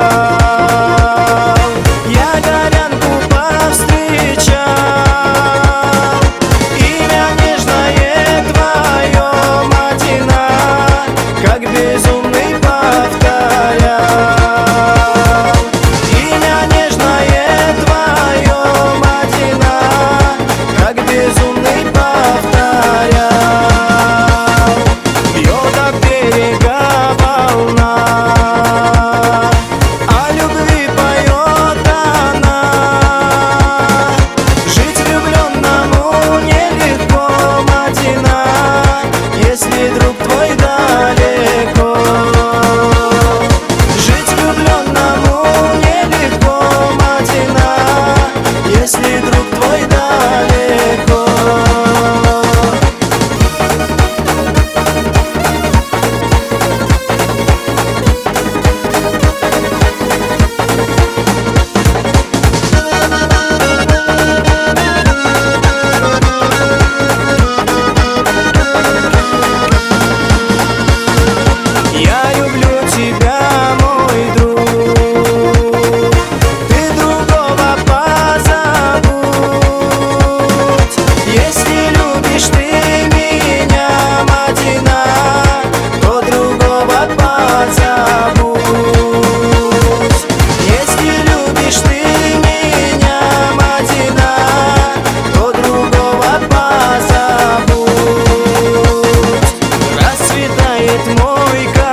Я горянку повстречал, имя нежное твое, Мадина, как безумный повторял. Имя нежное твое, Мадина, как безумный повторял. Бьет от берега волна, о любви поет она. Жить влюбленному нелегко, Мадина, если друг твой далеко. Жить влюбленному нелегко, Мадина, если друг твой далеко. Я люблю тебя, мой друг, ты другого позабудь. Если любишь ты меня, Мадина, то другого позабудь. Если любишь ты меня, Мадина, то другого позабудь. Расцветает мой